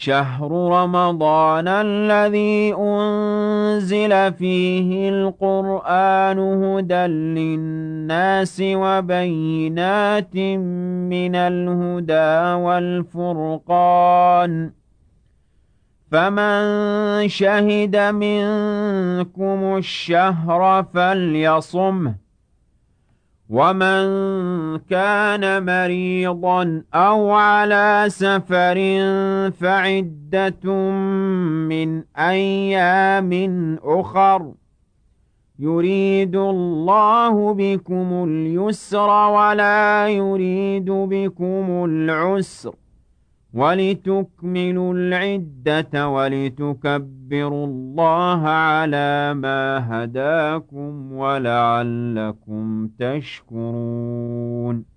شهر رمضان الذي أنزل فيه القرآن هدى للناس وبينات من الهدى والفرقان فمن شهد منكم الشهر فليصمه ومن كان مريضا أو على سفر فعدة من أيام أخر يريد الله بكم اليسر ولا يريد بكم العسر ولتكملوا العدة ولتكبروا الله على ما هداكم ولعلكم تشكرون